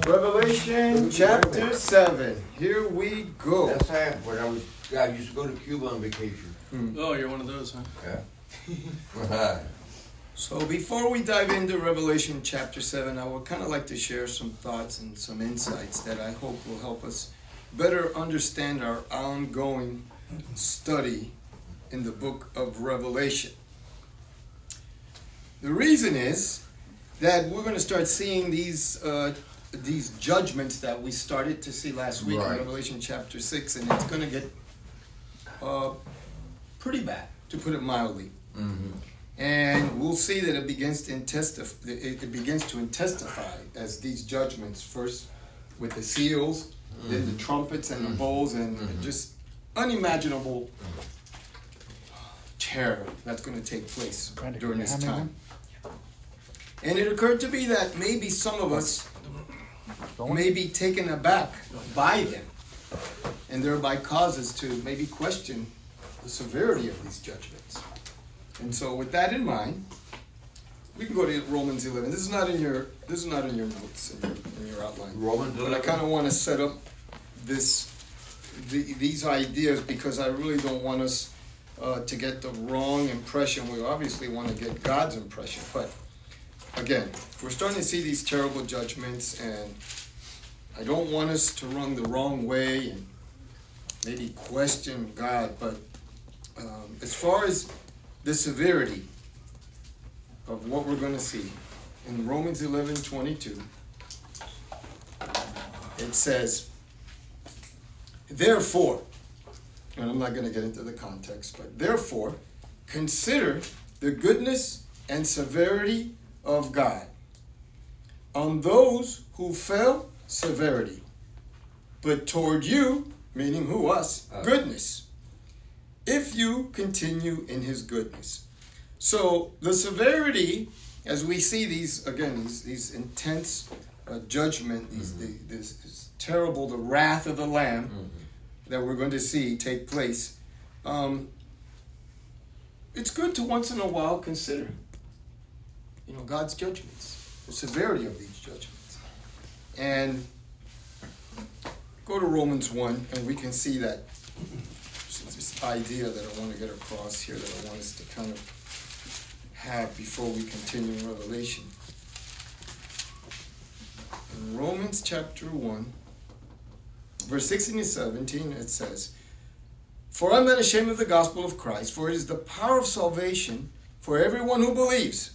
Revelation chapter 7. Here we go. That's how when I used to go to Cuba on vacation. Oh, you're one of those, huh? Yeah. So before we dive into Revelation chapter 7, I would kind of like to share some thoughts and some insights that I hope will help us better understand our ongoing study in the book of Revelation. The reason is that we're going to start seeing these judgments that we started to see last week in Revelation chapter 6, and it's going to get pretty bad, to put it mildly. Mm-hmm. And we'll see that it begins to intensify as these judgments, first with the seals, then the trumpets and the bowls, and just unimaginable terror that's going to take place during this time. And it occurred to me that maybe some of us may be taken aback by them, and thereby cause us to maybe question the severity of these judgments. And so, with that in mind, we can go to Romans 11. This is not in your notes in your outline. Romans 11. But I kind of want to set up these ideas because I really don't want us to get the wrong impression. We obviously want to get God's impression, but again, we're starting to see these terrible judgments, and I don't want us to run the wrong way and maybe question God. But as far as the severity of what we're going to see in Romans 11:22, it says, therefore, and I'm not going to get into the context, but therefore, consider the goodness and severity of God. On those who fell, severity. But toward you, meaning who, us, goodness. If you continue in his goodness. So the severity, as we see these intense judgment, this terrible, the wrath of the Lamb that we're going to see take place, it's good to once in a while consider God's judgments, the severity of these judgments. And go to Romans 1, and we can see that this idea that I want to get across here, that I want us to kind of have before we continue in Revelation. In Romans chapter 1, verse 16 and 17, it says, for I'm not ashamed of the gospel of Christ, for it is the power of salvation for everyone who believes,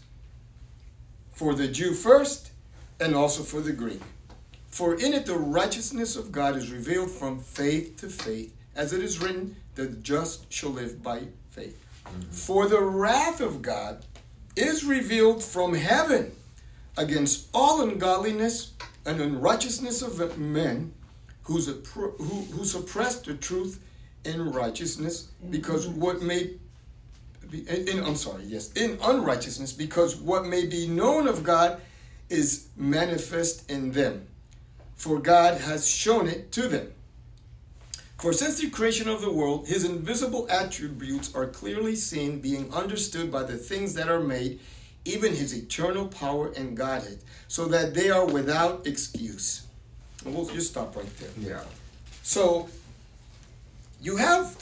for the Jew first, and also for the Greek. For in it the righteousness of God is revealed from faith to faith, as it is written, the just shall live by faith. For the wrath of God is revealed from heaven against all ungodliness and unrighteousness of men who suppress the truth in righteousness, because what may be in unrighteousness, because what may be known of God is manifest in them, for God has shown it to them. For since the creation of the world, his invisible attributes are clearly seen, being understood by the things that are made, even his eternal power and Godhead, so that they are without excuse. And we'll just stop right there. Yeah. So, you have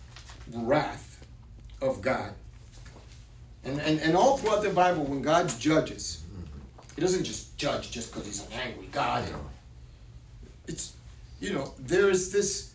wrath of God. And all throughout the Bible, when God judges, he doesn't just judge just because he's an angry God. It's, there is this...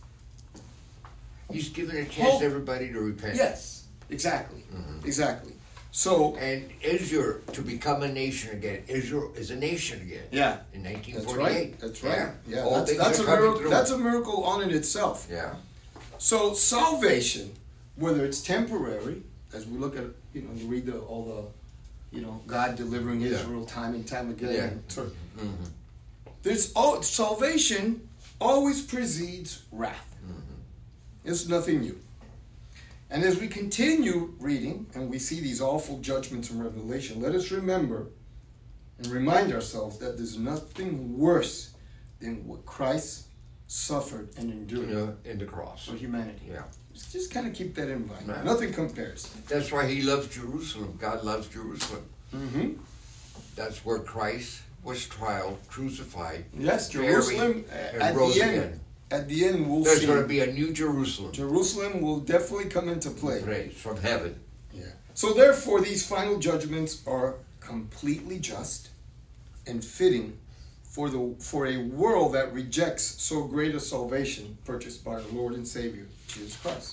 He's given a chance to everybody to repent. Yes, exactly. Exactly. So, and Israel to become a nation again. Israel is a nation again. Yeah. In 1948. That's right. Yeah. That's a miracle. That's a miracle on in itself. Yeah. So salvation, whether it's temporary, as we look at, you read all the, God delivering Israel time and time again. Yeah. Salvation always precedes wrath. It's nothing new. And as we continue reading, and we see these awful judgments in Revelation, let us remember and remind ourselves that there's nothing worse than what Christ suffered and endured in the cross for humanity. Yeah. Just kind of keep that in mind. Right. Nothing compares. That's why he loves Jerusalem. God loves Jerusalem. Mm-hmm. That's where Christ was tried, crucified. Yes, Jerusalem and at rose the end. again. At the end, we'll There's see. going to be a new Jerusalem. Jerusalem will definitely come into play. Praise from heaven. Yeah. So therefore, these final judgments are completely just and fitting for a world that rejects so great a salvation purchased by our Lord and Savior, Jesus Christ.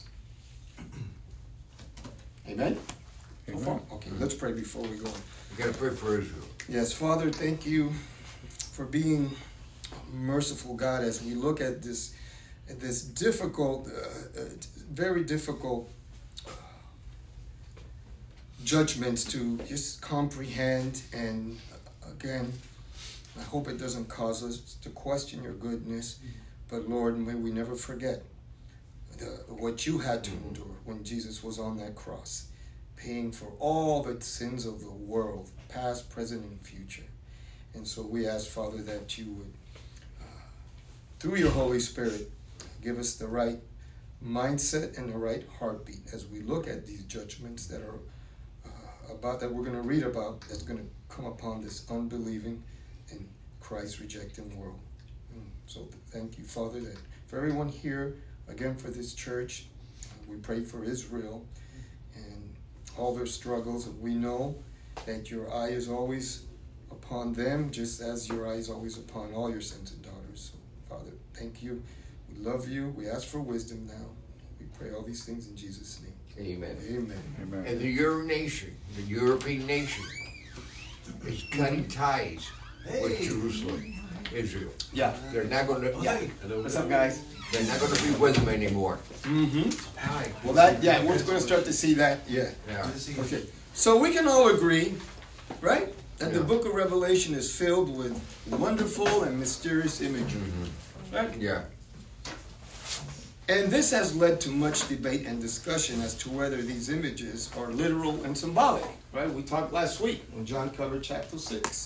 Amen? Amen. Okay, let's pray before we go on. You got to pray for Israel. Yes, Father, thank you for being merciful, God, as we look at this difficult, very difficult judgments to just comprehend. And again, I hope it doesn't cause us to question your goodness. But Lord, may we never forget what you had to endure when Jesus was on that cross, paying for all the sins of the world, past, present, and future. And so we ask, Father, that you would, through your Holy Spirit, give us the right mindset and the right heartbeat as we look at these judgments that are that we're going to read about, that's going to come upon this unbelieving and Christ-rejecting world. So thank you, Father, that for everyone here, again for this church, we pray for Israel and all their struggles. We know that your eye is always upon them, just as your eye is always upon all your sons and daughters. So, Father, thank you. We love you. We ask for wisdom now. We pray all these things in Jesus' name. Amen. Amen. Amen. And the European nation, is cutting ties with Jerusalem, Israel. Yeah. They're not going to. What's up, guys? They're not going to be with them anymore. Mm-hmm. Hi. Well, we're going to start to see that. Yeah. Yeah. Okay. So we can all agree, right, that the Yeah. book of Revelation is filled with wonderful and mysterious imagery. Right? Yeah. And this has led to much debate and discussion as to whether these images are literal and symbolic. Right? We talked last week when John covered chapter 6.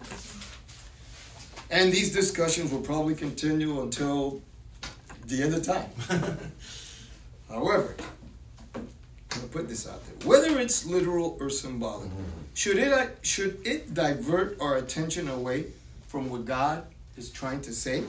And these discussions will probably continue until the end of time. However, I'm going to put this out there. Whether it's literal or symbolic, should it divert our attention away from what God is trying to say?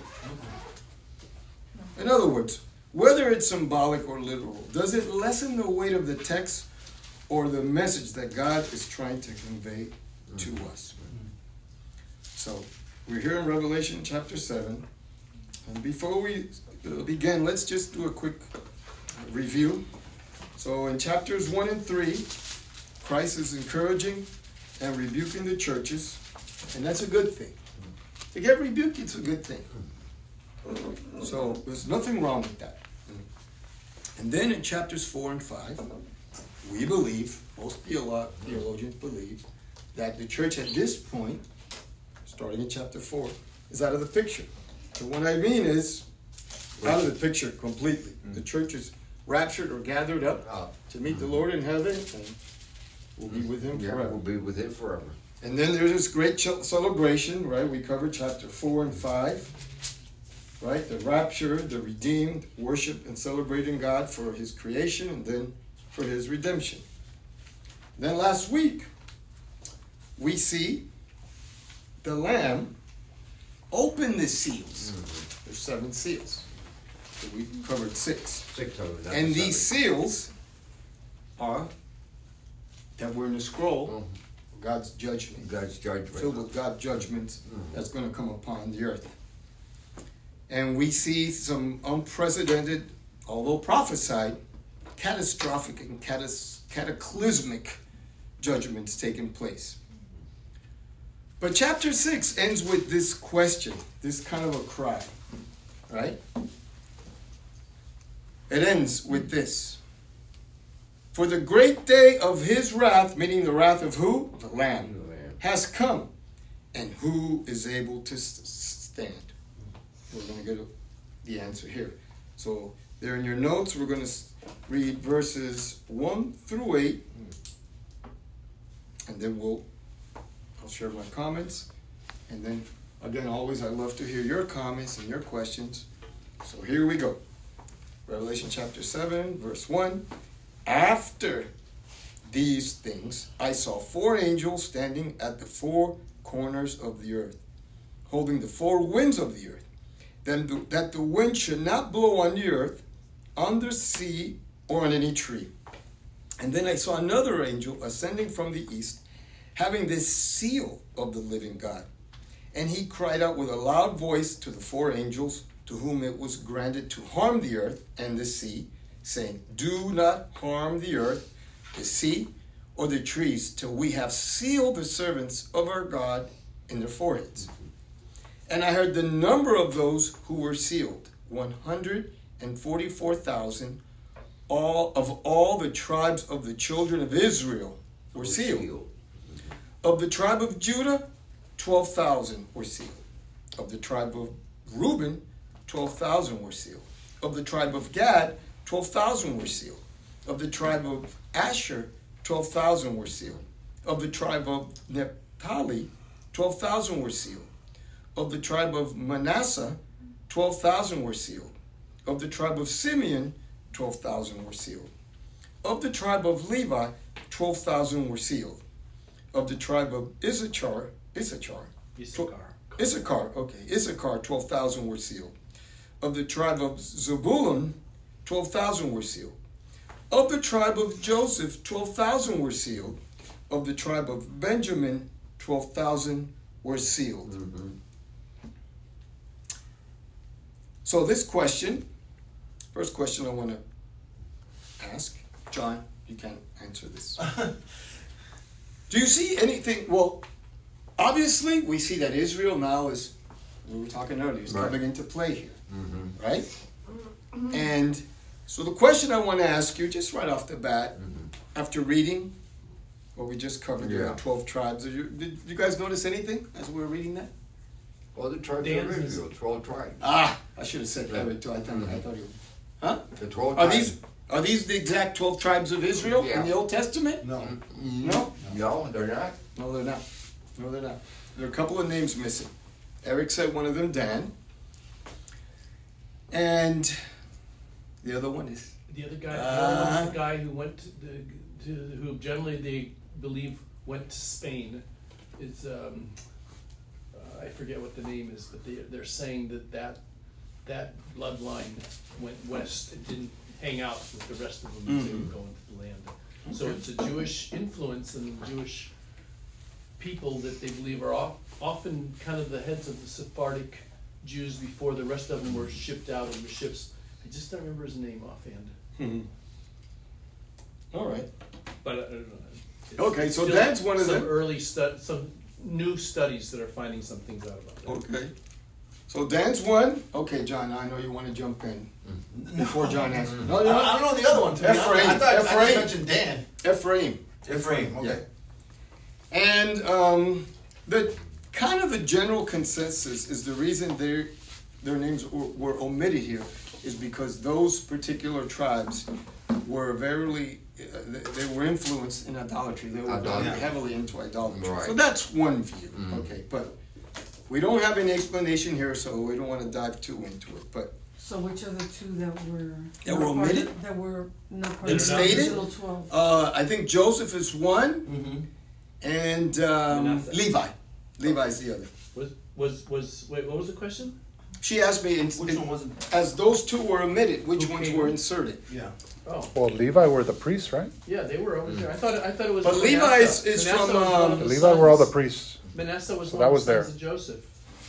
In other words, whether it's symbolic or literal, does it lessen the weight of the text or the message that God is trying to convey to us? So, we're here in Revelation chapter 7. And before we begin, let's just do a quick review. So, in chapters 1 and 3, Christ is encouraging and rebuking the churches, and that's a good thing. To get rebuked, it's a good thing. So there's nothing wrong with that. And then in chapters 4 and 5, we believe, most theologians believe, that the church at this point, starting in chapter 4, is out of the picture. So what I mean is, out of the picture completely. The church is raptured or gathered up to meet the Lord in heaven, and we'll be with him forever. We'll be with him forever. And then there's this great celebration, right? We covered chapter 4 and 5. Right? The rapture, the redeemed, worship and celebrating God for his creation and then for his redemption. Then last week, we see the Lamb open the seals. There's 7 seals. So we covered 6. 6 of them. And these seals are, that were in the scroll, God's judgment. God's judgment. Filled with God's judgments that's going to come upon the earth. And we see some unprecedented, although prophesied, catastrophic and cataclysmic judgments taking place. But chapter 6 ends with this question, this kind of a cry, right? It ends with this. For the great day of his wrath, meaning the wrath of who? The Lamb, has come. And who is able to stand? We're going to get the answer here. So there in your notes, we're going to read verses 1 through 8. And then I'll share my comments. And then, again, always I love to hear your comments and your questions. So here we go. Revelation chapter 7, verse 1. After these things, I saw 4 angels standing at the 4 corners of the earth, holding the four winds of the earth, that the wind should not blow on the earth, on the sea, or on any tree. And then I saw another angel ascending from the east, having this seal of the living God. And he cried out with a loud voice to the four angels, to whom it was granted to harm the earth and the sea, saying, do not harm the earth, the sea, or the trees, till we have sealed the servants of our God in their foreheads. And I heard the number of those who were sealed, 144,000, all the tribes of the children of Israel were sealed. Of the tribe of Judah, 12,000 were sealed. Of the tribe of Reuben, 12,000 were sealed. Of the tribe of Gad, 12,000 were sealed. Of the tribe of Asher, 12,000 were sealed. Of the tribe of Naphtali, 12,000 were sealed. Of the tribe of Manasseh, 12,000 were sealed. Of the tribe of Simeon, 12,000 were sealed. Of the tribe of Levi, 12,000 were sealed. Of the tribe of Issachar, 12,000 were sealed. Of the tribe of Zebulun, 12,000 were sealed. Of the tribe of Joseph, 12,000 were sealed. Of the tribe of Benjamin, 12,000 were sealed. Mm-hmm. So this question, first question I want to ask, John, you can answer this. Do you see anything? Well, obviously we see that Israel now is, we were talking earlier, is coming into play here, right? And so the question I want to ask you, just right off the bat, after reading what we just covered, the 12 tribes, did you guys notice anything as we were reading that? Well, the tribes of Israel, 12 tribes. I should have said that too. I thought you. Huh? The 12 tribes. Are these the exact 12 tribes of Israel in the Old Testament? No. No? No, they're not. No, they're not. No, they're not. There are a couple of names missing. Eric said one of them, Dan. And the other one is? The other guy, the guy who went who generally they believe went to Spain. Is I forget what the name is, but they're saying that bloodline went west. It didn't hang out with the rest of them as they were going to the land. Okay. So it's a Jewish influence and Jewish people that they believe are often kind of the heads of the Sephardic Jews before the rest of them were shipped out on the ships. I just don't remember his name offhand. All right. But I don't know. Okay, so that's one of them. Some new studies that are finding some things out about that. Okay. So Dan's one. Okay, John, I know you want to jump in before John answers. No, I don't know the other one. Ephraim. I thought I just mentioned Dan. Ephraim. Okay. Yeah. And the kind of the general consensus is the reason their names were omitted here is because those particular tribes were they were influenced in idolatry. They were heavily into idolatry. Right. So that's one view. Okay, but we don't have any explanation here, so we don't want to dive too into it. But so which are the two that were omitted? That were not part It's of the stated? original 12. I think Joseph is one, and Levi. Levi's the other. Wait, what was the question? She asked me, Which one wasn't? as those two were omitted, which ones were inserted? Yeah. Oh. Well, Levi were the priests, right? Yeah, they were over there. I thought it was. But Manasseh. Levi is Manasseh from, was one of the Levi were all the sons. priests. Manasseh was So one that of was the there. sons of Joseph.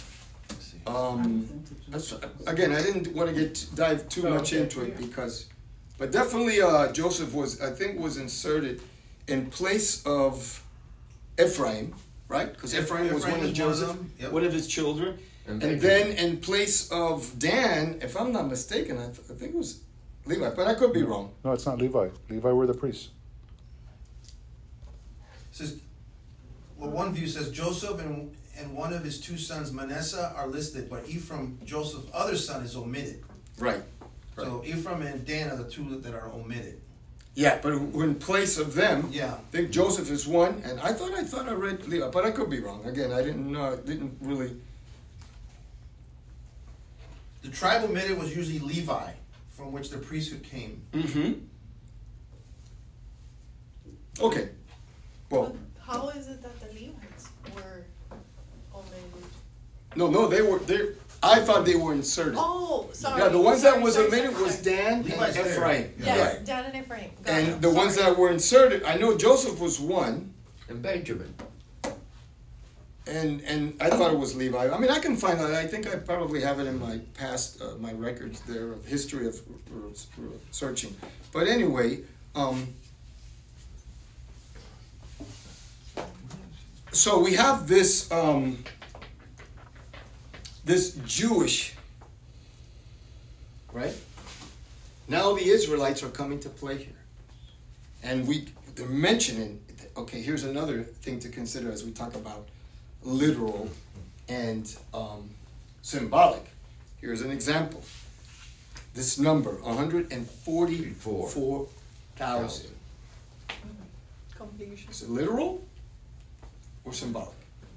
Again, I didn't want to dive too much into it but definitely Joseph was inserted in place of Ephraim, right? Because Ephraim was one of Joseph, one of his children. And then in place of Dan, if I'm not mistaken, I think it was Levi, but I could be wrong. No, it's not Levi. Levi were the priests. It says, one view says Joseph and one of his two sons Manasseh are listed, but Ephraim, Joseph's other son, is omitted. Right. So Ephraim and Dan are the two that are omitted. Yeah, but in place of them, Yeah. I think Joseph is one, and I thought I read Levi, but I could be wrong. Again, I didn't really. The tribe omitted was usually Levi, from which the priesthood came. Okay. Well, How is it that the Levites were omitted? No, they. I thought they were inserted. Oh, sorry. Yeah, the ones that was Sorry, omitted was sorry. Dan Levi's and there. Ephraim. Yes, Yeah. Dan and Ephraim. Got And it. the ones Sorry. that were inserted, I know Joseph was one, And Benjamin. and I thought it was Levi. I mean, I can find that. I think I probably have it in my past, my records there of history of searching. But anyway, so we have this this Jewish, right? Now the Israelites are coming to play here, and they're mentioning. Okay, here's another thing to consider as we talk about literal and symbolic. Here's an example. This number, 144,000. Confusion. Is it literal or symbolic?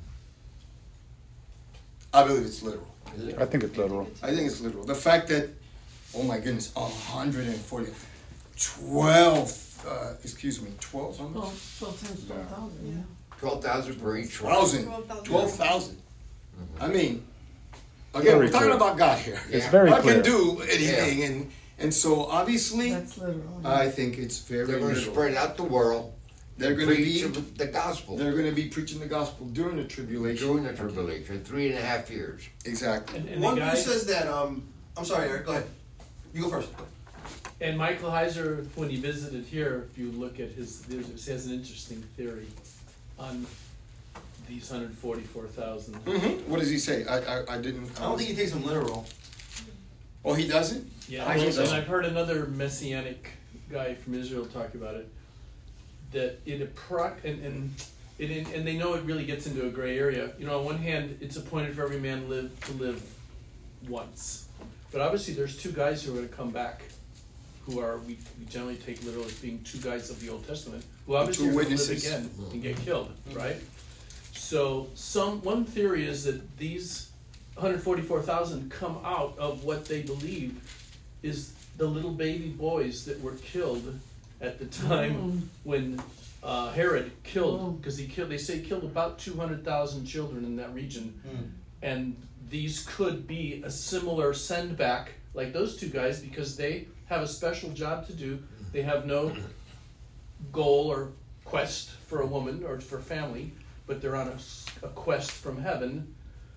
I believe it's literal. I think it's literal. I think it's literal. The fact that, oh my goodness, 140, 12, 12, how much? 12 times 12,000, yeah. 12,000 per each one. 12,000. I mean, again, Very we're talking clear. about God here. It's Yeah. very God clear. can do anything, and so obviously, That's literal. yeah. I think it's very They're going to literal. spread out the world. They're going to preach be the gospel they're going to be preaching the gospel during the tribulation. during the tribulation, 3.5 years. Exactly. And One the view guy, says that. I'm sorry, Eric. Go ahead. You go first. and Michael Heiser, when he visited here, if you look at he has an interesting theory on these 144,000. What does he say? I didn't. I don't think he takes them literal. Oh, he doesn't. Yeah, I think and so. I've heard another messianic guy from Israel talk about it. That it and they know it really gets into a gray area. You know, on one hand, it's appointed for every man to live once, but obviously there's two guys who are going to come back, who are we generally take literal as being two guys of the Old Testament, who obviously Two are going to live witnesses. again and get killed, right? So one theory is that these 144,000 come out of what they believe is the little baby boys that were killed at the time when Herod killed, because they say killed about 200,000 children in that region, and these could be a similar send back like those two guys because they have a special job to do. They have no goal or quest for a woman or for family, but they're on a quest from heaven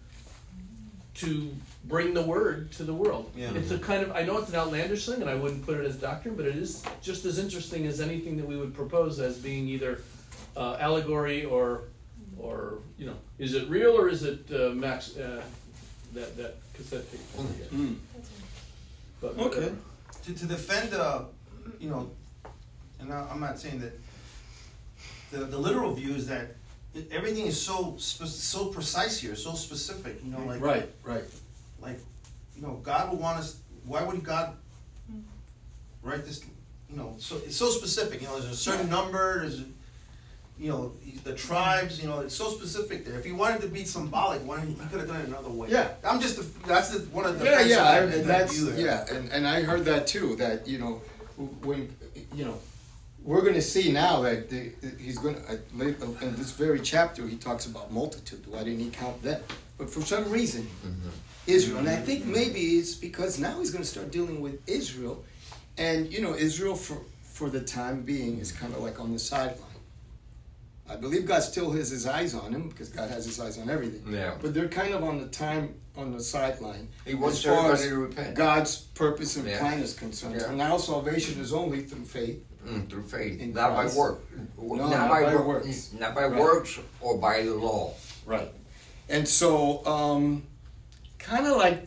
to bring the word to the world. Yeah. It's a kind of, I know it's an outlandish thing and I wouldn't put it as doctrine, but it is just as interesting as anything that we would propose as being either allegory or you know, is it real or is it that cassette tape? But Okay. whatever. To defend, you know, and I'm not saying that the literal view is that everything is so precise here, so specific. You know, like Right. like, you know, God would want us. Why would God write this? You know, so it's so specific. You know, there's a certain number. There's, you know, the tribes. You know, it's so specific there. If he wanted to be symbolic, he could have done it another way. Yeah. I'm just one of the Yeah, defenses yeah, of that that's view there. yeah, and I heard that too. That you know, when you know, we're going to see now that he's going to in this very chapter he talks about multitude. Why didn't he count them? But for some reason, Israel, and I think maybe it's because now he's going to start dealing with Israel, and you know, Israel for the time being is kind of like on the sideline. I believe God still has his eyes on him because God has his eyes on everything. Yeah. But they're kind of on the sideline. He wants as far everybody as to repent. God's purpose and Yeah. plan is concerned. Yeah. And now salvation is only through faith. Through faith, In not Christ. by work. No, not by works. Not by Right. works or by the law. Right. And so, kind of like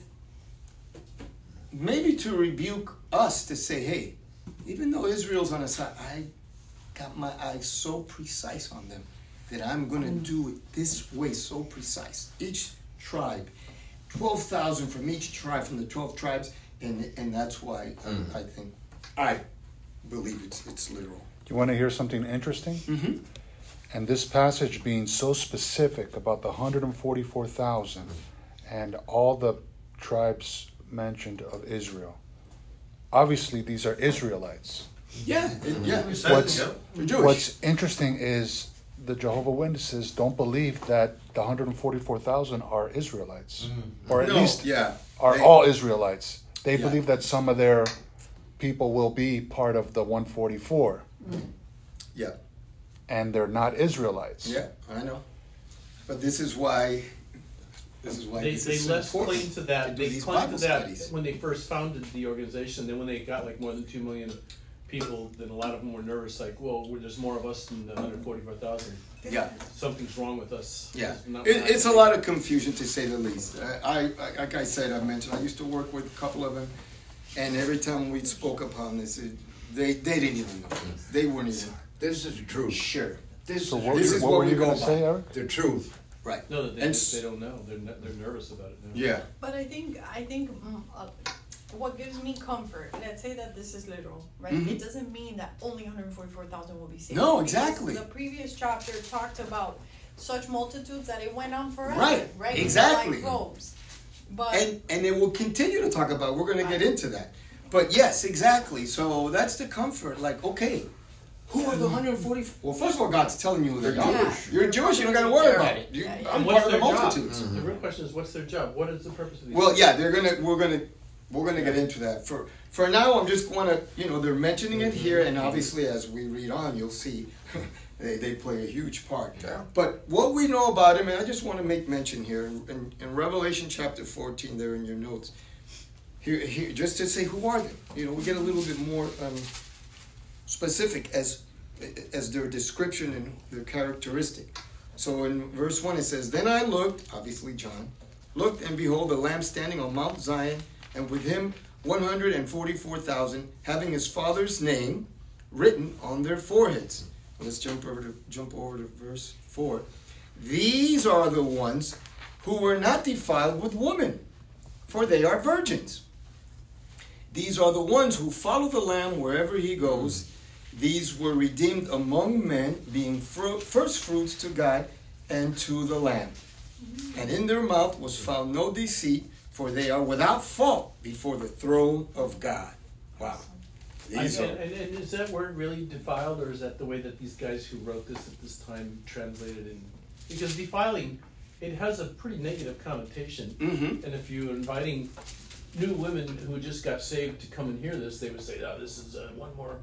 maybe to rebuke us to say, hey, even though Israel's on the side, I got my eyes so precise on them that I'm going to do it this way, so precise. Each tribe, 12,000 from each tribe, from the 12 tribes, and that's why I believe it's literal. You want to hear something interesting? Mm-hmm. And this passage being so specific about the 144,000 and all the tribes mentioned of Israel. Obviously, these are Israelites. Yeah, yeah. What's They're Jewish. What's interesting is the Jehovah's Witnesses don't believe that the 144,000 are Israelites, or at No, least yeah. are They- all Israelites. They Yeah. believe that some of their people will be part of the 144, Yeah, and they're not Israelites. yeah, I know. But this is why this They is so less important claim to that. do They these clung to Bible that studies. when they first founded the organization. Then when they got like more than 2 million people, then a lot of them were nervous. Like, well, there's more of us than the 144,000. Yeah. Something's wrong with us. Yeah, It's not it's a happening. lot of confusion to say the least. I like I said, I mentioned, I used to work with a couple of them, and every time we spoke upon this, they didn't even know. They weren't even This is the truth. sure. This So is what, This is what what were we you go going to say, by. Eric? the truth. Right. No, they And don't know. They're nervous about it now. yeah, But I think what gives me comfort, let's say that this is literal, right? Mhm. It doesn't mean that only 144,000 will be saved. No, because exactly. The previous chapter talked about such multitudes that it went on forever, Right, right? exactly. Like robes. But and it will continue to talk about. We're going to get into that, but yes, exactly. So that's the comfort. Like, okay, who are the 140? Well, first of all, God's telling you they're Jewish. You're Jewish. You don't got to worry about it. Yeah, yeah. I'm And part what's of the their job? multitudes. The real question is, what's their job? What is the purpose of these? Well, yeah, we're gonna get into that. For now, I'm just gonna, they're mentioning it here, and obviously as we read on, you'll see they play a huge part. Yeah. But what we know about him, and I just want to make mention here in Revelation chapter 14, there in your notes, here just to say who are they? We get a little bit more specific as their description and their characteristic. So in verse 1 it says, "Then I looked," obviously John, "looked, and behold, a Lamb standing on Mount Zion, and with him 144,000, having his Father's name written on their foreheads." Let's jump over to verse 4. "These are the ones who were not defiled with woman, for they are virgins. These are the ones who follow the Lamb wherever he goes. These were redeemed among men, being first fruits to God and to the Lamb. And in their mouth was found no deceit, for they are without fault before the throne of God." Wow. These And are, is that word really defiled, or is that the way that these guys who wrote this at this time translated in? Because defiling, it has a pretty negative connotation. Mhm. And if you're inviting new women who just got saved to come and hear this, they would say, "Oh, this is one more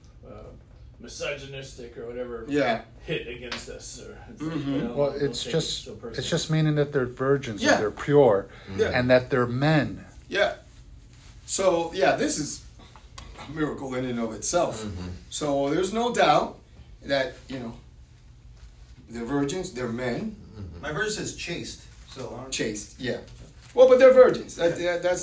misogynistic or whatever yeah, hit against us." Or it's like, Mhm. Well, don't it's take it just so it's personally. just meaning that they're virgins, Yeah. and they're pure, Yeah. and that they're men. yeah. So, yeah, this is a miracle in and of itself. So there's no doubt that, they're virgins, they're men, My verse says chaste, so I don't. chaste, yeah. Well, but they're virgins. That's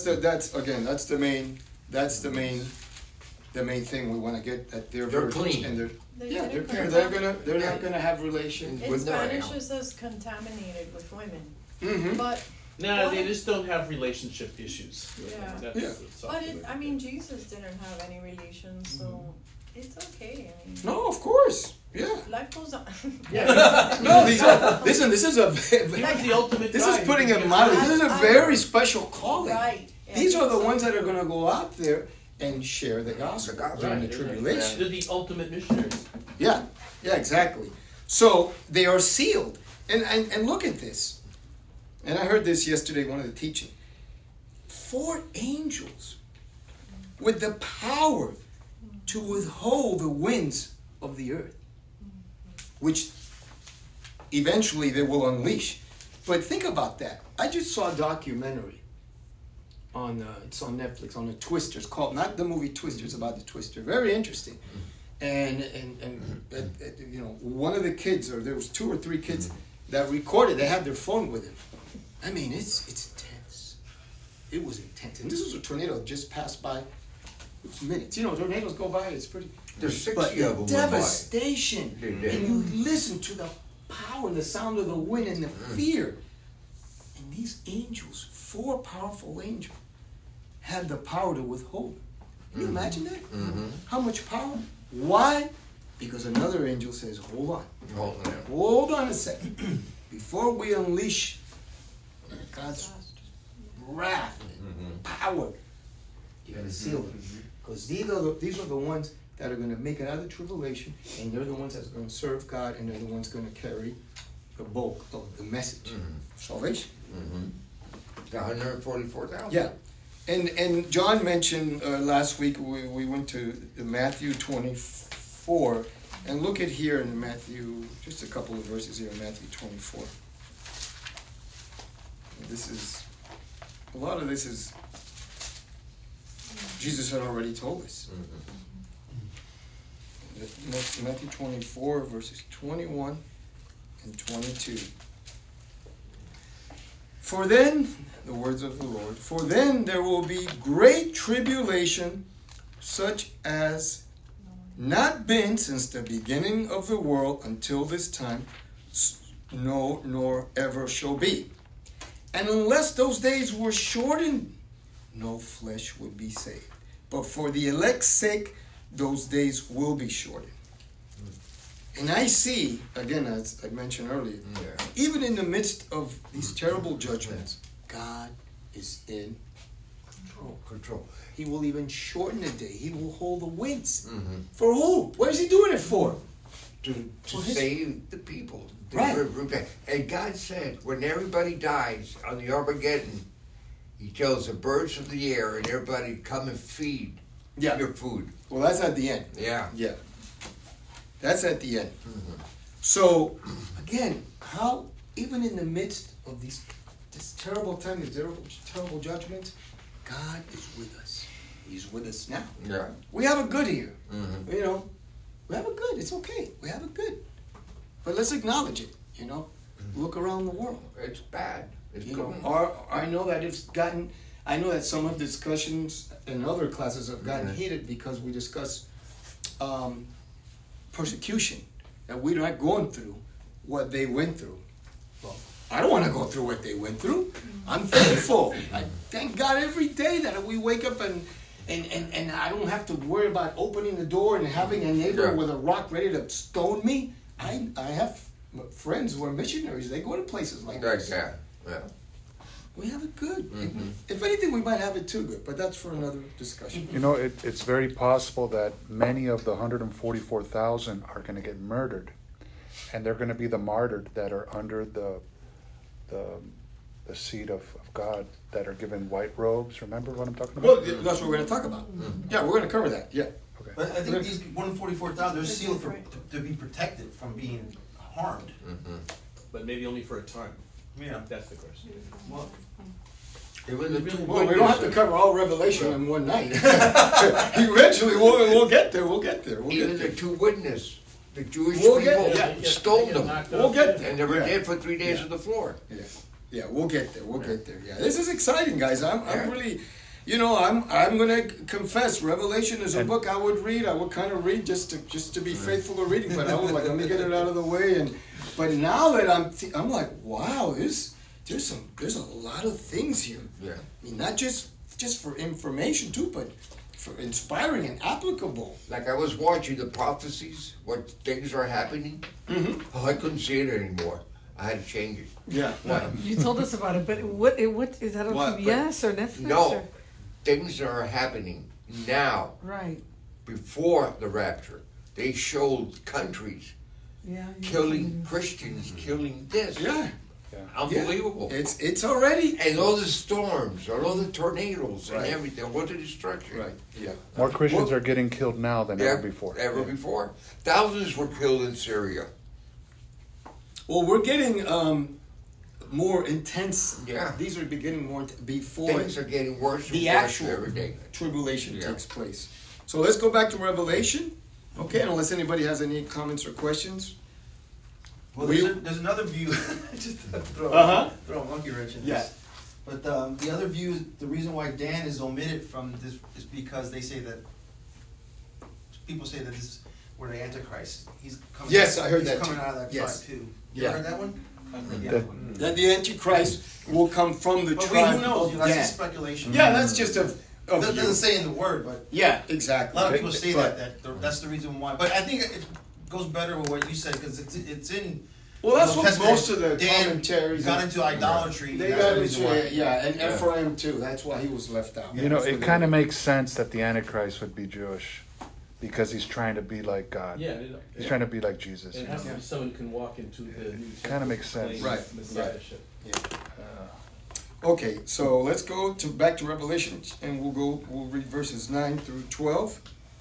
the main thing we want to get, that they're They're virgins clean. and they're They didn't pure. contaminate. They're not gonna have relations. In with no Spanish animal. it says contaminated with women. Mm-hmm. But No, they What? just don't have relationship issues. Yeah. That's Yeah. what's But up. Jesus didn't have any relations, so it's okay. I mean, No, of course. Yeah. life goes on. Yeah. No, these are. Listen, this is a. He was the ultimate This guy. is putting He a could model. get- This is a very special calling. Right. Yeah, These are the so- ones that are going to go out there and share the gospel The gospel. during the Right, tribulation. They're the ultimate missionaries. Yeah, yeah, exactly. So they are sealed. And look at this. And I heard this yesterday, one of the teaching. 4 angels with the power to withhold the winds of the earth, which eventually they will unleash. But think about that. I just saw a documentary on it's on Netflix, on the Twisters, called, not the movie Twisters, about the Twister. Very interesting. And one of the kids, or there was 2 or 3 kids that recorded, they had their phone with them. I mean, it's intense. It was intense. And this was a tornado that just passed by. It was minutes. Tornadoes go by, it's pretty. There's 60 But of the them went by. devastation. They did. And you listen to the power and the sound of the wind and the fear. And these angels, 4 powerful angels, had the power to withhold. Can you imagine that? How much power? Why? Because another angel says, hold on. Hold on a second. Before we unleash God's wrath and power, you gotta seal them. Because these are the ones that are going to make it out of the tribulation, and they're the ones that's going to serve God, and they're the ones going to carry the bulk of the message of salvation. The 144,000. Yeah. And John mentioned last week, we went to Matthew 24, and look at here in Matthew, just a couple of verses here in Matthew 24. This is, a lot of this is, Jesus had already told us. Matthew 24, verses 21 and 22. For then, the words of the Lord, for then there will be great tribulation, such as not been since the beginning of the world until this time, no, nor ever shall be. And unless those days were shortened, no flesh would be saved. But for the elect's sake, those days will be shortened. And I see, again, as I mentioned earlier, even in the midst of these terrible judgments, God is in control. He will even shorten the day. He will hold the winds. For who? What is he doing it for? To save the people. Right. And God said, when everybody dies on the Armageddon, he tells the birds of the air and everybody come and feed your food. Well, that's at the end. Yeah. Yeah. That's at the end. So, again, how, even in the midst of this terrible time, these terrible judgments, God is with us. He's with us now. Yeah. We have it good here. You know, we have it good. It's okay. We have it good. But let's acknowledge it, you know. Look around the world. It's bad. It's You know, I know that it's gotten, I know that some of the discussions in other classes have gotten heated because we discuss persecution, that we're not going through what they went through. Well, I don't want to go through what they went through. I'm thankful. I thank God every day that we wake up and I don't have to worry about opening the door and having a neighbor with a rock ready to stone me. I have friends who are missionaries. They go to places like this. Yeah. We have it good. If anything, we might have it too good, but that's for another discussion. You know, it's very possible that many of the 144,000 are going to get murdered, and they're going to be the martyred that are under the seat of God, that are given white robes. Remember what I'm talking about? Well, that's what we're going to talk about. Yeah, we're going to cover that. Yeah. Okay. But I think these 144,000, they're sealed to be protected from being harmed. But maybe only for a time. Yeah. That's the question. Well, Well, we don't have to cover all Revelation in one night. Eventually, we'll get there. We'll get there. Even the two witnesses, the Jewish We'll people, get- stoned them. We'll get there. And they were Yeah. dead for 3 days on the floor. Yeah, we'll get there. We'll get there. Yeah, this is exciting, guys. I'm really, you know, I'm gonna confess. Revelation is a book I would read. I would kind of read just to be faithful to reading. But I was like, let me get it out of the way. But now that I'm like, wow, there's a lot of things here. Yeah. I mean, not just for information too, but for inspiring and applicable. Like I was watching the prophecies, what things are happening. Oh, I couldn't see it anymore. I had to change it. Yeah. You told us about it, but what is that on What? PBS or Netflix? No, Or? things that are happening now, Right. before the rapture. They showed countries Yeah. killing Christians, killing this. Yeah. Unbelievable. It's already. And all the storms, all the tornadoes and Right. everything, all the destruction. Right. Yeah. More Christians are getting killed now than ever before. Ever before. Thousands were killed in Syria. Well, we're getting more intense. Yeah. These are beginning more before Things are getting worse and the worse actual every day. tribulation takes place. So let's go back to Revelation. Okay, unless anybody has any comments or questions. well there's another view. Just to throw a monkey wrench in this. Yeah. But the other view, the reason why Dan is omitted from this is because they say that people say that we're the Antichrist. He's coming. Yes, I heard he's that coming too. out of that Yes. tribe too. Yeah. You heard that one? That the Antichrist will come from the But tribe who knows? of That's Dan. just speculation. Yeah, that's just It doesn't say in the word, but Yeah, a exactly. lot of people say But- that's the reason why. But I think it goes better with what you said because it's in. Well, that's the what Testament. most of the Dan commentaries got into idolatry. They that's got the reason why. into and Ephraim too. That's why he was left out. You know, it kind of makes sense that the Antichrist would be Jewish. because he's trying to be like God. Yeah. He's trying to be like Jesus. It has to be someone who can walk into the new temple. Kind of makes sense. Right. Messiahship. Yeah. Okay, so let's go back to Revelation, and we'll read verses 9 through 12.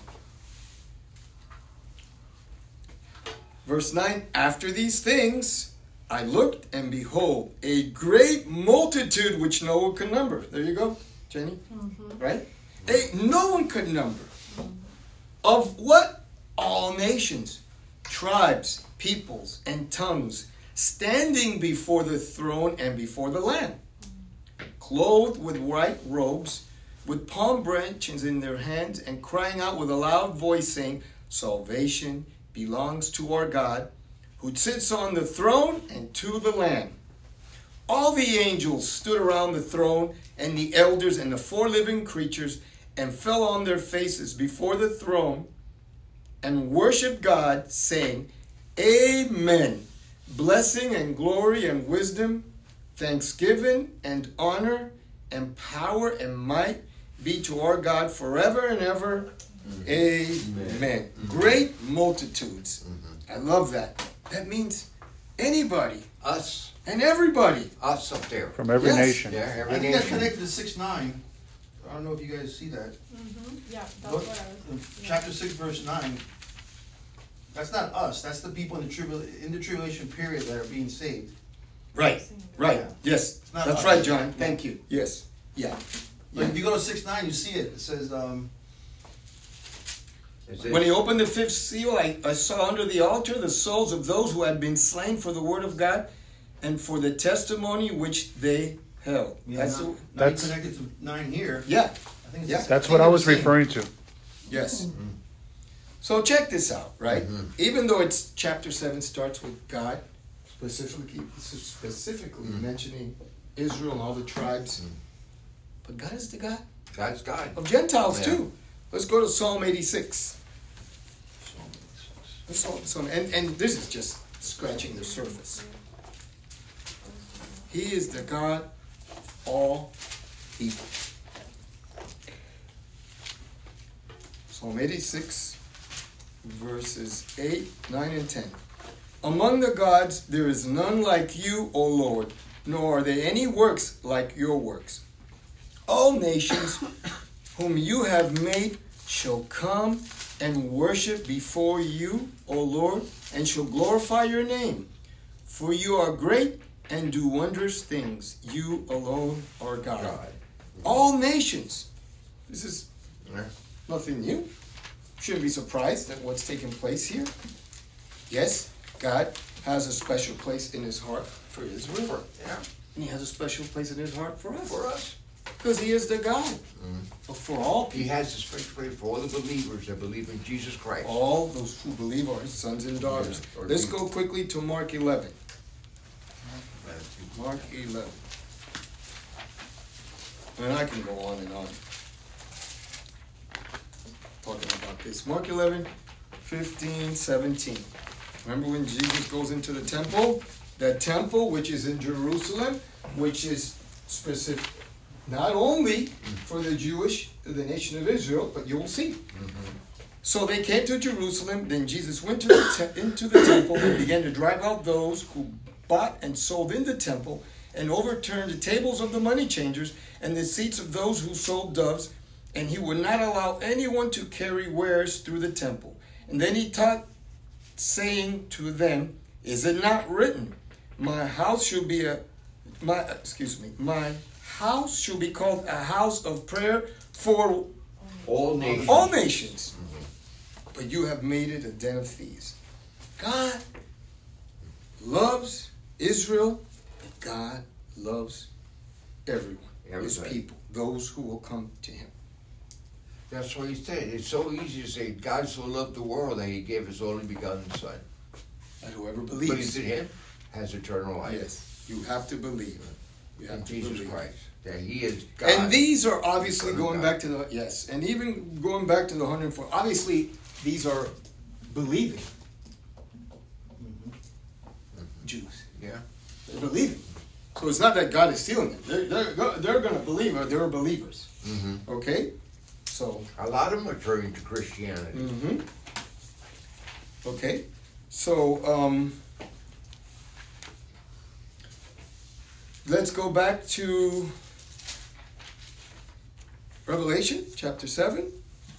Verse 9, after these things, I looked, and behold, a great multitude which no one could number. There you go, Jenny. Mm-hmm. Right? No one could number. Mm-hmm. Of what? All nations, tribes, peoples, and tongues, standing before the throne and before the Lamb, clothed with white robes, with palm branches in their hands, and crying out with a loud voice, saying, salvation belongs to our God, who sits on the throne and to the Lamb. All the angels stood around the throne, and the elders and the 4 living creatures, and fell on their faces before the throne, and worshiped God, saying, Amen. Blessing and glory and wisdom, thanksgiving and honor and power and might be to our God forever and ever. Amen. Amen. Great multitudes. Mm-hmm. I love that. That means anybody. Us. And everybody. Us up there. From every nation. Yeah, every I think nation. that's connected to 6:9. I don't know if you guys see that. Mm-hmm. Yeah, that's Look, what I was. Chapter 6, verse 9. That's not us. That's the people in the tribulation period that are being saved. Right. Right. Yeah. Yes. It's not That's us. right, John. Thank you. Yes. Yeah. But if you go to 6:9, you see it. It says, when he opened the 5th seal, I saw under the altar the souls of those who had been slain for the word of God and for the testimony which they held. yeah, that's connected to 9 here. Yeah. I think it's That's what I was referring to. Yes. Mm-hmm. So check this out, right? Mm-hmm. Even though it's chapter 7 starts with God, specifically mentioning Israel and all the tribes, but God is the God. God's God. Of Gentiles too. Let's go to Psalm 86. And this is just scratching the surface. He is the God of all people. Psalm 86, verses 8, 9, and 10. Among the gods there is none like you, O Lord, nor are there any works like your works. All nations whom you have made shall come and worship before you, O Lord, and shall glorify your name. For you are great and do wondrous things. You alone are God. All nations. This is nothing new. Shouldn't be surprised at what's taking place here. Yes, God has a special place in his heart for Israel. Yeah. And he has a special place in his heart for us. For us. Because he is the God. But for all people. He has a special place for all the believers that believe in Jesus Christ. All those who believe are his sons and daughters. Yeah. Let's go quickly to Mark 11. Mark 11. And I can go on and on talking about this. Mark 11, 15, 17. Remember when Jesus goes into the temple? That temple which is in Jerusalem, which is specific not only for the nation of Israel, but you will see. Mm-hmm. So they came to Jerusalem. Then Jesus went into the temple and began to drive out those who bought and sold in the temple, and overturned the tables of the money changers and the seats of those who sold doves, and he would not allow anyone to carry wares through the temple. And then he taught, saying to them, is it not written, my house shall be called a house of prayer for all nations. All nations. Mm-hmm. But you have made it a den of thieves. God loves Israel, and God loves everyone. His people, those who will come to him. That's what he said. It's so easy to say, God so loved the world that he gave his only begotten Son. And whoever believes in him has eternal life. Yes, you have to believe. You have in to Jesus believe. Christ. That he is God. And these are obviously going back to the, yes, and even going back to the 104. Obviously, these are believing Jews. Yeah. They're believing. So it's not that God is stealing them. They're going to believe, or they're believers. Mm-hmm. Okay? So a lot of them are turning to Christianity. Mm-hmm. Okay, so let's go back to Revelation chapter 7.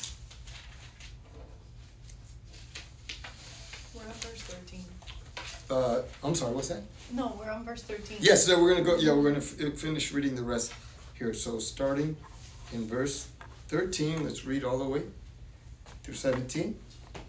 We're on verse 13. I'm sorry, what's that? No, we're on verse 13. Yes, so we're gonna go. Yeah, we're gonna finish reading the rest here. So starting in verse 13, let's read all the way through 17.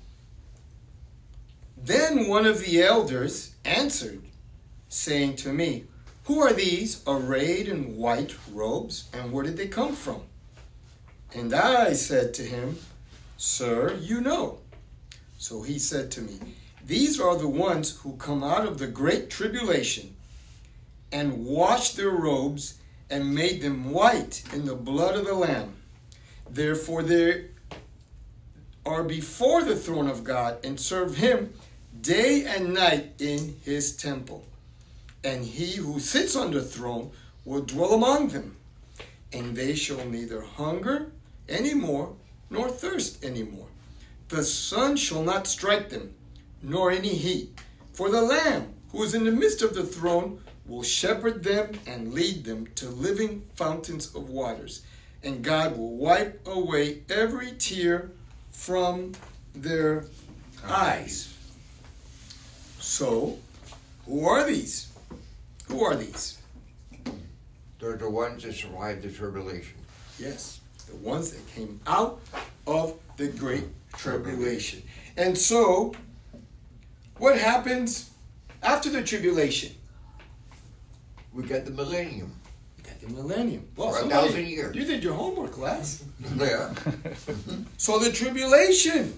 Then one of the elders answered, saying to me, "Who are these arrayed in white robes, and where did they come from?" And I said to him, "Sir, you know." So he said to me, "These are the ones who come out of the great tribulation and washed their robes and made them white in the blood of the Lamb. Therefore they are before the throne of God and serve him day and night in his temple. And he who sits on the throne will dwell among them. And they shall neither hunger any more nor thirst any more. The sun shall not strike them, nor any heat. For the Lamb who is in the midst of the throne will shepherd them and lead them to living fountains of waters. And God will wipe away every tear from their eyes." So, who are these? Who are these? They're the ones that survived the tribulation. Yes, the ones that came out of the great tribulation. And so, what happens after the tribulation? We got the millennium. We got the millennium. Well, For 1,000 years. You did your homework, lads. Yeah. So the tribulation,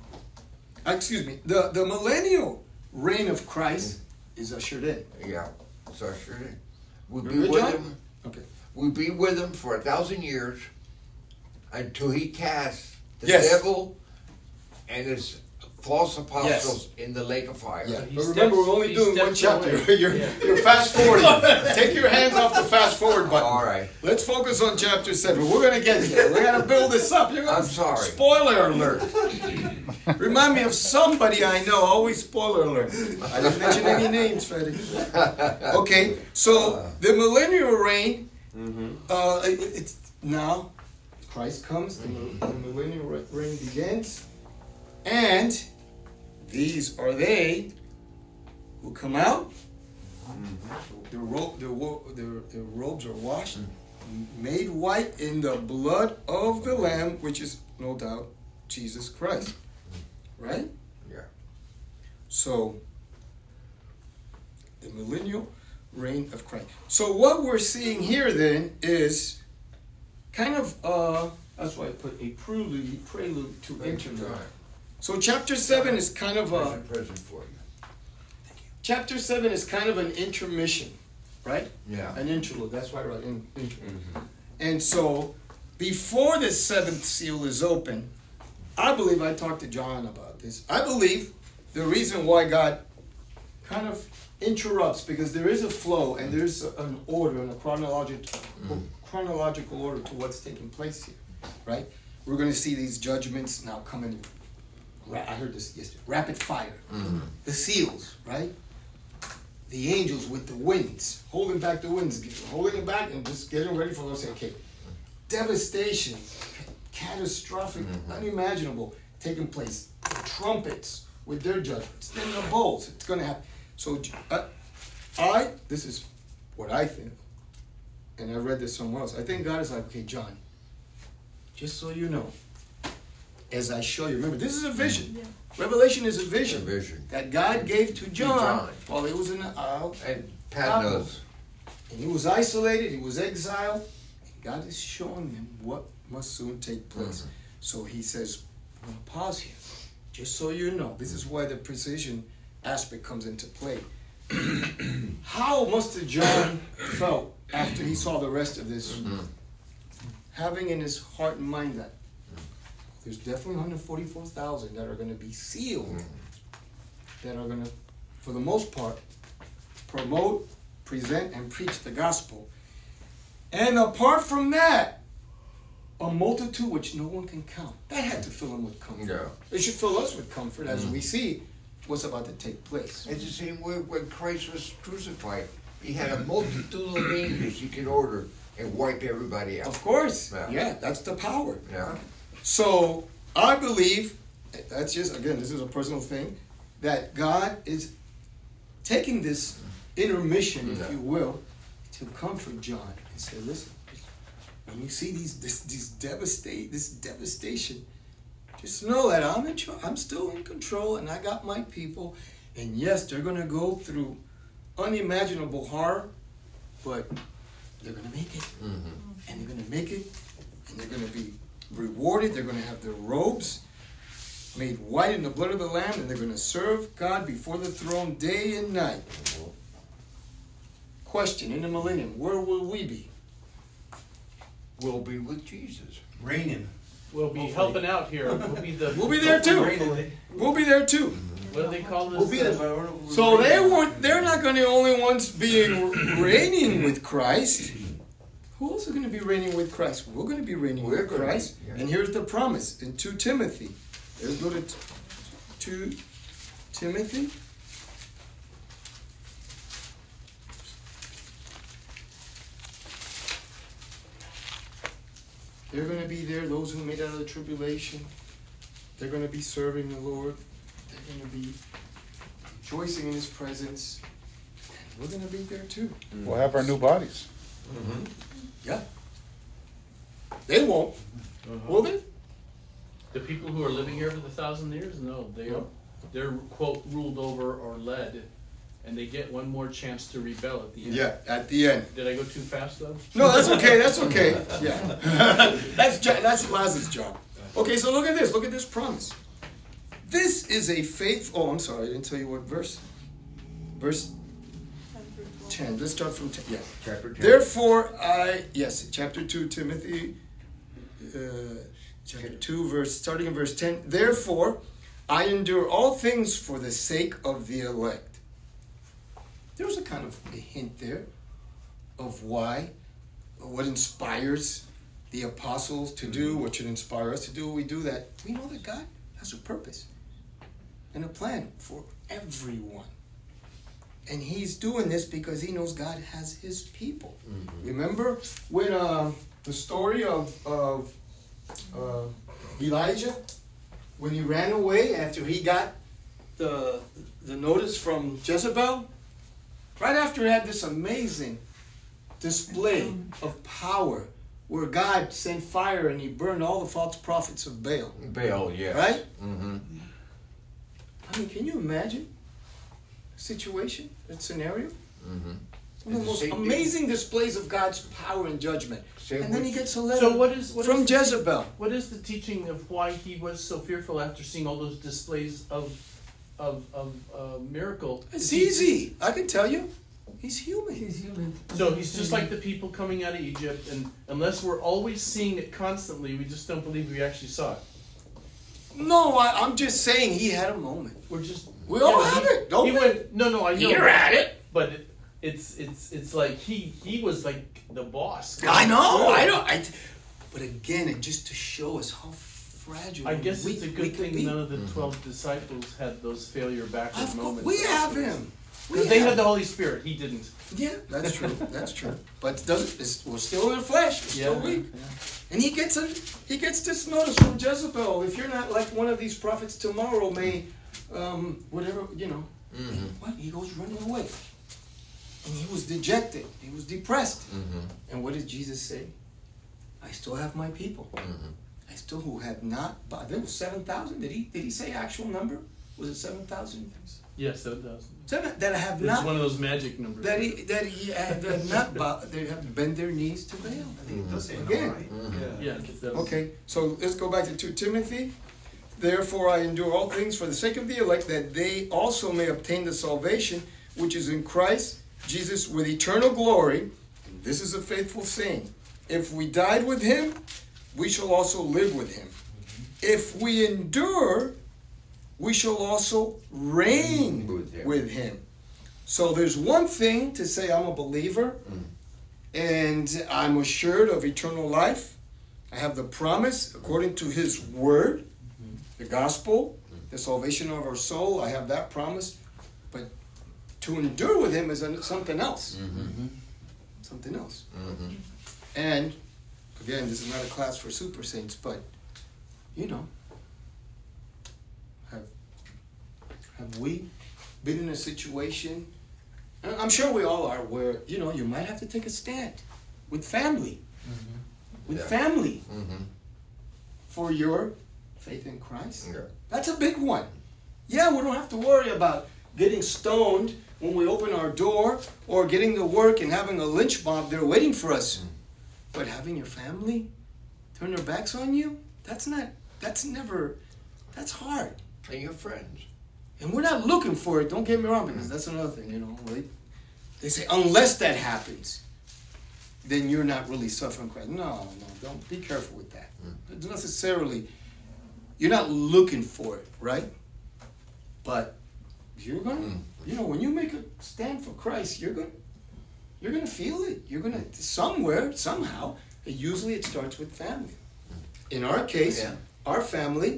the millennial reign of Christ is ushered in. Yeah. So sure. We'll be Remember, with John? him. Okay. We'll be with him for 1,000 years until he casts the Yes. devil and his false apostles in the lake of fire. Yeah. He But remember, we're only he doing one steps chapter. away. You're fast forwarding. Take your hands off the fast forward button. All right. Let's focus on chapter 7. We're going to get there. We're going to build this up. I'm sorry. Spoiler alert. Remind me of somebody I know. Always spoiler alert. I didn't mention any names, Freddie. Okay, so the millennial reign, it's now Christ comes, the millennial reign begins, and these are they who come out. Their robes are washed, made white in the blood of the Lamb, which is no doubt Jesus Christ. Right? Yeah. So, the millennial reign of Christ. So what we're seeing here then is kind of, that's why I put a prelude to interlude. So chapter 7 is kind of a... present for you. Chapter 7 is kind of an intermission, right? Yeah. An interlude. That's why I wrote interlude. And so, before the seventh seal is open, I believe I talked to John about this. I believe the reason why God kind of interrupts, because there is a flow and there's an order and a chronological order to what's taking place here, right? We're going to see these judgments now coming. I heard this yesterday. Rapid fire. The seals, right? The angels with the winds, holding back the winds, holding it back and just getting ready for us. Okay, devastation, catastrophic, unimaginable, taking place. The trumpets with their judgments, then the bowls. It's going to happen. So, this is what I think, and I read this somewhere else. I think God is like, okay, John, just so you know, as I show you, remember, this is a vision. Yeah. Revelation is a vision that God gave to John while he was in the isle. And Pat knows. And he was isolated, he was exiled. And God is showing him what must soon take place. So he says, I'm going to pause here. Just so you know, this is why the precision aspect comes into play. How must have John felt after he saw the rest of this? Having in his heart and mind that there's definitely 144,000 that are going to be sealed, that are going to, for the most part, promote, present, and preach the gospel. And apart from that, a multitude which no one can count. That had to fill him with comfort. Yeah. It should fill us with comfort as we see what's about to take place. It's the same way when Christ was crucified. He had a multitude of angels he could order and wipe everybody out. Of course. Yeah. Yeah, that's the power. Yeah. So I believe, that's just, again, this is a personal thing, that God is taking this intermission, if you will, to comfort John and say, listen, when you see this devastation, just know that I'm still in control, and I got my people. And yes, they're going to go through unimaginable horror, but they're going to make it. Mm-hmm. And they're going to make it, and they're going to be rewarded. They're going to have their robes made white in the blood of the Lamb, and they're going to serve God before the throne day and night. Question, in the millennium, where will we be? We'll be with Jesus. Reigning. We'll be helping out here. We'll be there too. We'll be there too. What do they call this? We'll be there. So they're not going to be the only ones being reigning with Christ. Who else are going to be reigning with Christ? We're going to be reigning with Christ. Yeah. And here's the promise in 2 Timothy. Let's go to 2 Timothy. They're going to be there, those who made out of the tribulation. They're going to be serving the Lord. They're going to be rejoicing in His presence. And we're going to be there too. We'll have our new bodies. Mm-hmm. Yeah. They won't. Will they? The people who are living here for the 1,000 years? No, they're quote ruled over or led, and they get one more chance to rebel at the end. Yeah, at the end. Did I go too fast though? No, that's okay. That's okay. Yeah, that's Lazarus' job. Okay, so look at this. Look at this promise. This is a faithful. Oh, I'm sorry, I didn't tell you what verse. Verse 10. Let's start from 10. Yeah, Chapter 10. Therefore, chapter 2, Timothy. Chapter 2, starting in verse 10. Therefore, I endure all things for the sake of the elect. There's a kind of a hint there of why, what inspires the apostles to do, what should inspire us to do what we do, that we know that God has a purpose and a plan for everyone. And He's doing this because He knows God has His people. Mm-hmm. Remember when the story of Elijah, when he ran away after he got the notice from Jezebel? Right after he had this amazing display of power where God sent fire and He burned all the false prophets of Baal. Baal, yes. Right? Mm-hmm. I mean, can you imagine a situation, that scenario? Mm-hmm. One of the most amazing displays of God's power and judgment. And then he gets a letter from Jezebel. What is the teaching of why he was so fearful after seeing all those displays of miracle? It's easy. I can tell you. He's human. He's human. So he's just like the people coming out of Egypt, and unless we're always seeing it constantly, we just don't believe we actually saw it. No, I'm just saying he had a moment. We all have it. Don't we? No, I know. You're at it. But it's like he was like the boss. I know. But again, it just to show us how fragile. I guess it's a good thing none of the 12 disciples had those failure backward moments. We have him. Because they had the Holy Spirit. He didn't. Yeah, that's true. That's true. But we're still in the flesh. We're still weak. Yeah. And he gets this notice from Jezebel. If you're not like one of these prophets tomorrow, may whatever, Mm-hmm. What? He goes running away. And he was dejected. He was depressed. Mm-hmm. And what did Jesus say? I still have my people. Mm-hmm. I still who have not. I think it was 7,000. Did he say actual number? Was it 7,000? Yes, 7,000. That have it's not. It's one of those magic numbers. That he have not. They have bent their knees to Baal. I think it does say again. Right? Mm-hmm. Yeah. Okay. So let's go back to 2 Timothy. Therefore, I endure all things for the sake of the elect, that they also may obtain the salvation which is in Christ Jesus with eternal glory. And this is a faithful saying. If we died with Him, we shall also live with Him. If we endure, we shall also reign with Him. So there's one thing to say I'm a believer and I'm assured of eternal life. I have the promise according to His word, the gospel, the salvation of our soul. I have that promise. But to endure with Him is something else. Something else. And again, this is not a class for super saints, but you know, have we been in a situation? I'm sure we all are, where you know you might have to take a stand with family, family, for your faith in Christ. Yeah. That's a big one. Yeah, we don't have to worry about getting stoned when we open our door, or getting to work and having a lynch mob there waiting for us. But having your family turn their backs on you, that's hard. And your friends. And we're not looking for it, don't get me wrong, because that's another thing, you know. They say, unless that happens, then you're not really suffering Christ. No, don't be careful with that. It's necessarily, you're not looking for it, right? But you're going to, you know, when you make a stand for Christ, you're going to feel it. You're going to, somewhere, somehow, usually it starts with family. In our case, our family,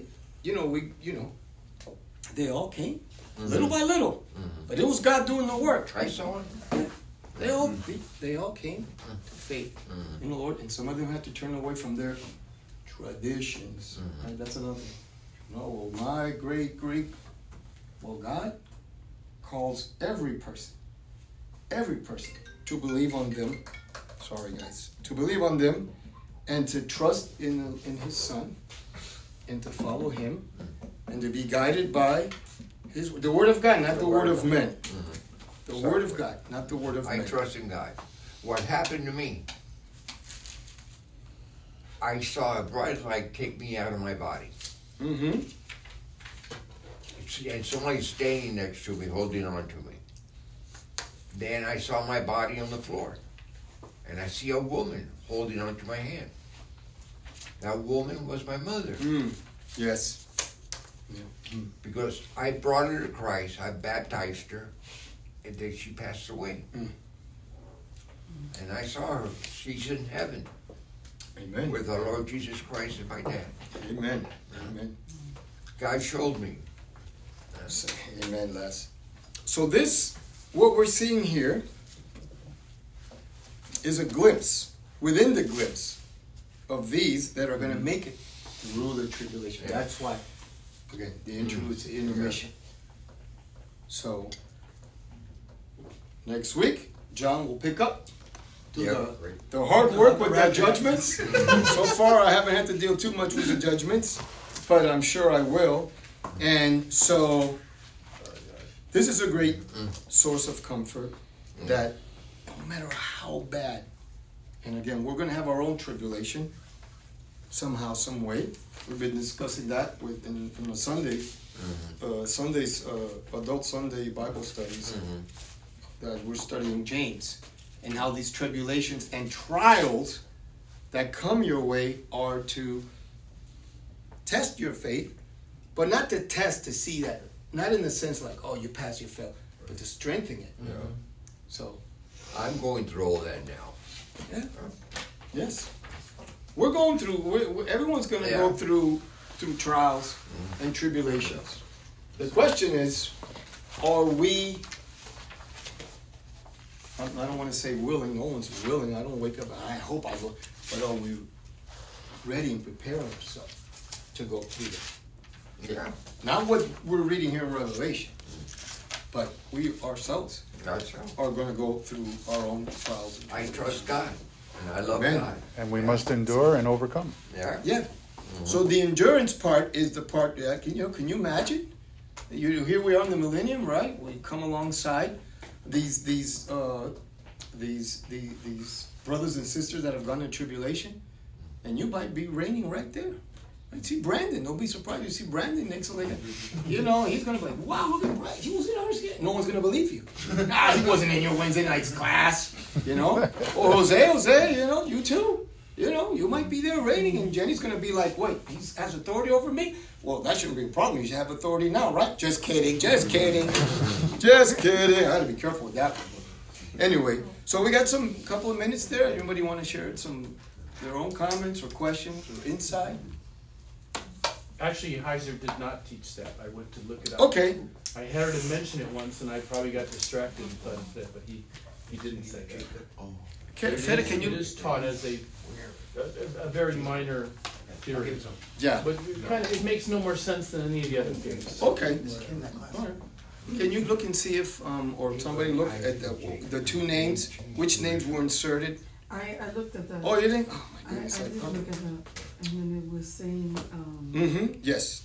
they all came, little by little. But it was God doing the work. I saw it. Yeah. They all came to faith in the Lord, and some of them had to turn away from their traditions. Right? That's another thing. No, my great Greek. Well, God calls every person to believe on them. Sorry, guys. To believe on them, and to trust in His Son, and to follow Him, and to be guided by the Word of God, not the Word of men. The Word of God, not the Word of men. I trust in God. What happened to me, I saw a bright light take me out of my body. And somebody standing next to me, holding on to me. Then I saw my body on the floor. And I see a woman holding on to my hand. That woman was my mother. Yes. Yeah. Because I brought her to Christ, I baptized her, and then she passed away. And I saw her. She's in heaven. Amen. With our Lord Jesus Christ and my dad. Amen. Amen. God showed me. Amen, Les. So this, what we're seeing here, is a glimpse, within the glimpse, of these that are going to make it through the tribulation. Yeah. That's why, again, the interlude to intermission. So, next week, John will pick up the hard work with the judgments. So far, I haven't had to deal too much with the judgments, but I'm sure I will. And so, this is a great source of comfort that no matter how bad, and again, we're going to have our own tribulation somehow, some way. We've been discussing that in the Sundays, Adult Sunday Bible studies, that we're studying James, and how these tribulations and trials that come your way are to test your faith, but not to test to see that, not in the sense like, oh, you passed, you failed, but to strengthen it. Yeah. So, I'm going through all that now. Yeah. Yes. We're going through. Everyone's going to go through trials and tribulations. The question is, are we? I don't want to say willing. No one's willing. I don't wake up. I hope I will. But are we ready and preparing ourselves to go through that? Yeah. Not what we're reading here in Revelation, but we ourselves are going to go through our own trials. I trust God, and I love God. And we must endure and overcome. Yeah. Yeah. So the endurance part is the part that can you imagine? Here we are in the millennium, right? We come alongside these brothers and sisters that have gone in tribulation, and you might be reigning right there. I see Brandon. Don't be surprised you see Brandon next to he's going to be like, wow, look at Brandon. He was in ours. No one's going to believe you. He wasn't in your Wednesday night's class, Or Jose, you too. You might be there reigning, and Jenny's going to be like, wait, he has authority over me? Well, that shouldn't be a problem. You should have authority now, right? Just kidding. Just kidding. Just kidding. I had to be careful with that one. Anyway, so we got couple of minutes there. Anybody want to share some their own comments or questions or insight? Actually, Heiser did not teach that. I went to look it up. Okay. I heard him mention it once, and I probably got distracted and thought of that, but he didn't say that. Fede, can It you? is taught as a very minor theory. Yeah. But it makes no more sense than any of the other theories. Okay. All right. Can you look and see if, or somebody look at the two names, which names were inserted? I looked at the. Oh, you didn't? Oh my I goodness. did look at the, and then it was saying, Yes.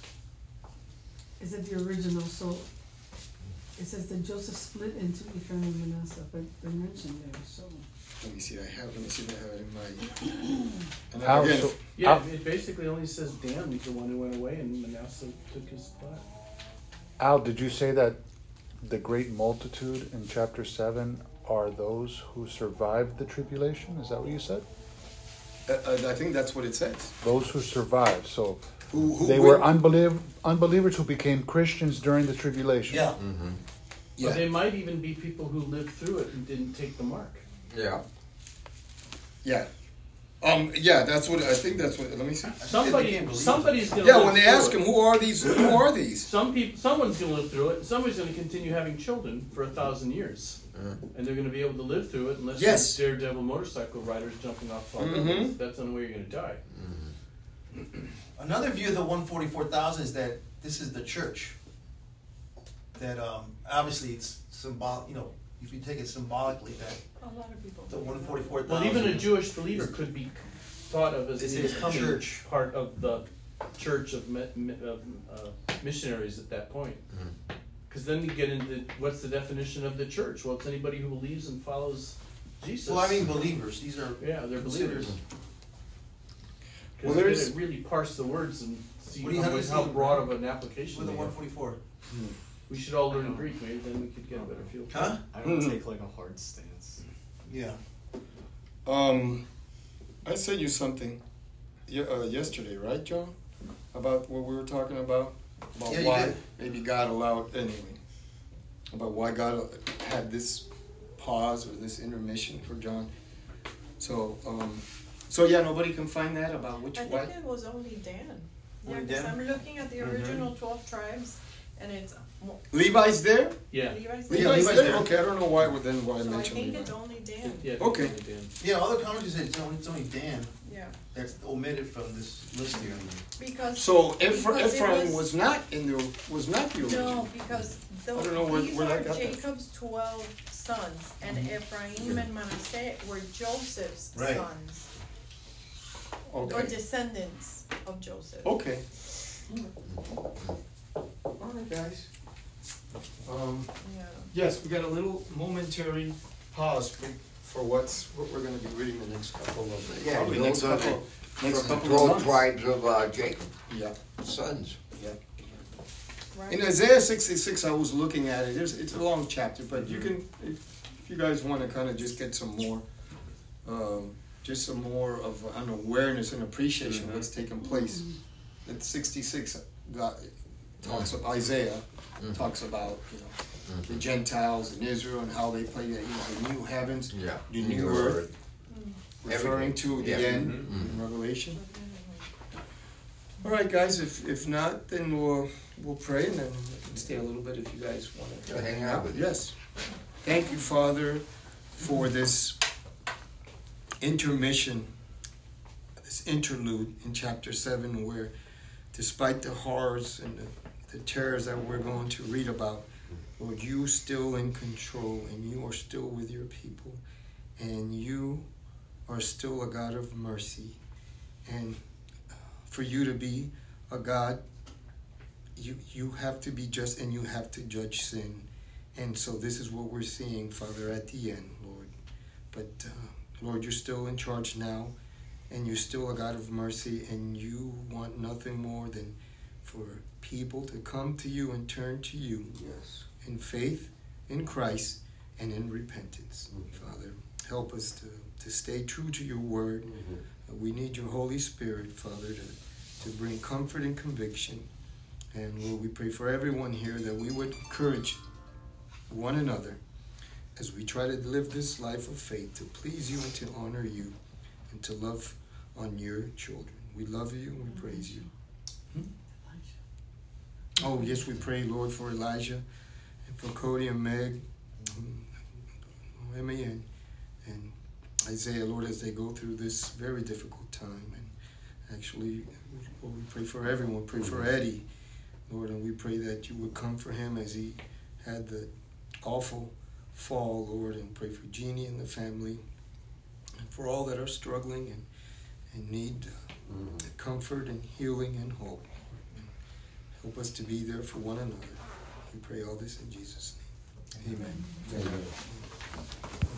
is it the original? So it says that Joseph split into Ephraim and Manasseh, but they're mentioned there. So Let me see. Let me see if I have it in my. And Al, again, so- Yeah, Al- it basically only says Dan was the one who went away, and Manasseh took his spot. Al, did you say that the great multitude in chapter 7 are those who survived the tribulation? Is that what you said? I think that's what it says. Those who survived. So Who they were unbelievers who became Christians during the tribulation. Yeah. Yeah. But they might even be people who lived through it and didn't take the mark. Yeah. Yeah. Yeah, that's what I think. That's what. Let me see. Somebody's gonna. Yeah, live when they through ask it. him, who are these? Who are these? Someone's gonna live through it. And somebody's gonna continue having children for 1,000 years, and they're gonna be able to live through it unless Yes. they're daredevil motorcycle riders jumping off tall Mhm. buildings. That's the only way you're gonna die. Another view of the 144,000 is that this is the church. That obviously it's symbolic. You know, if you take it symbolically, that A lot of people. the 144,000. Well, even a Jewish believer could be thought of as This is the becoming church. part of the church of missionaries at that point. Because then you get into what's the definition of the church? Well, it's anybody who believes and follows Jesus. Well, I mean believers. These are yeah, they're considered- believers. Well, Well, there's- to really parse the words and see What do you have to how see? broad of an application with the they have. 144. We should all learn Greek, maybe then we could get a better feel. Huh? I don't take like a hard stance. Yeah. I sent you something yesterday, right, John? About what we were talking about Yeah, you why did. maybe God allowed anyway. About why God had this pause or this intermission for John. So, so yeah, nobody can find that about which I what. think it was only Dan. Yeah, Only 'cause Dan? I'm looking at the original 12 tribes, and it's Levi's there. Yeah. Levi's. Levi's Levi's there. there. Okay, I don't know why. Why I So I mentioned think Levi. it's only Dan. Yeah. Okay. Dan. Yeah, other commentaries say it's only Dan Yeah, that's omitted from this list here. because. So because it Ephraim was not in the original. No, because I don't know where- these where I are got that. Jacob's 12 sons, and Ephraim and Manasseh were Joseph's Right. sons, or Okay. descendants of Joseph. Okay. All right, guys. Yeah. Yes, we got a little momentary pause for what we're going to be reading the next couple of Yeah, probably those next are couple From the of 12 months. tribes of Jacob, Yeah, sons. yeah. Right. In Isaiah 66, I was looking at it. It's a long chapter, but you can, if you guys want to kind of just get some more, of an awareness and appreciation of what's taking place. At 66, God talks of Isaiah talks about the Gentiles and Israel and how they play the new heavens, Yeah. the new earth, referring Everything. to the Yeah. end in Revelation. All right, guys. If not, then we'll pray and then we can stay a little bit if you guys want to Yeah, hang out with you. Yes. Thank you, Father, for this intermission, this interlude in chapter 7, where despite the horrors and the terrors that we're going to read about, Lord, you still in control and you are still with your people and you are still a God of mercy. And for you to be a God, you have to be just and you have to judge sin. And so this is what we're seeing, Father, at the end, Lord. But, Lord, you're still in charge now, and you're still a God of mercy, and you want nothing more than for people to come to you and turn to you in faith, in Christ, and in repentance. Father, help us to stay true to your word. We need your Holy Spirit, Father, to bring comfort and conviction. And Lord, we pray for everyone here that we would encourage one another as we try to live this life of faith, to please you and to honor you and to love on your children. We love you and we praise you. Oh, yes, we pray, Lord, for Elijah and for Cody and Meg, Emmy and Isaiah, Lord, as they go through this very difficult time. And actually, Lord, we pray for everyone. Pray for Eddie, Lord, and we pray that you would comfort him as he had the awful fall, Lord, and pray for Jeannie and the family and for all that are struggling and need comfort and healing and hope. Help us to be there for one another. We pray all this in Jesus' name. Amen. Amen.